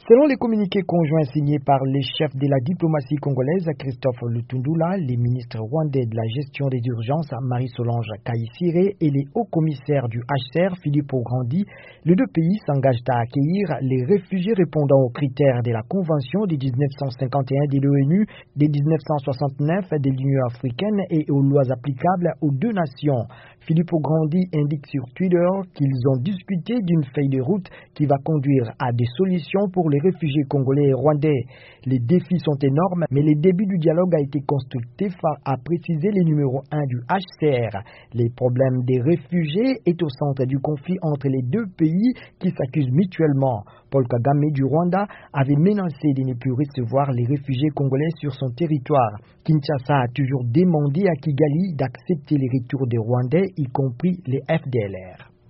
Selon les communiqués conjoints signés par les chefs de la diplomatie congolaise, Christophe Lutundula, les ministres rwandais de la gestion des urgences, Marie-Solange Kayisire, et les hauts commissaires du HCR, Philippe Grandi, les deux pays s'engagent à accueillir les réfugiés répondant aux critères de la Convention de 1951 de l'ONU, de 1969 de l'Union africaine et aux lois applicables aux deux nations. Philippe Grandi indique sur Twitter qu'ils ont discuté d'une feuille de route qui va conduire à des solutions pour les réfugiés congolais et rwandais. Les défis sont énormes, mais le début du dialogue a été constructif, a précisé le numéro 1 du HCR. Les problèmes des réfugiés est au centre du conflit entre les deux pays qui s'accusent mutuellement. Paul Kagame du Rwanda avait menacé de ne plus recevoir les réfugiés congolais sur son territoire. Kinshasa a toujours demandé à Kigali d'accepter les retours des Rwandais, y compris les FDLR.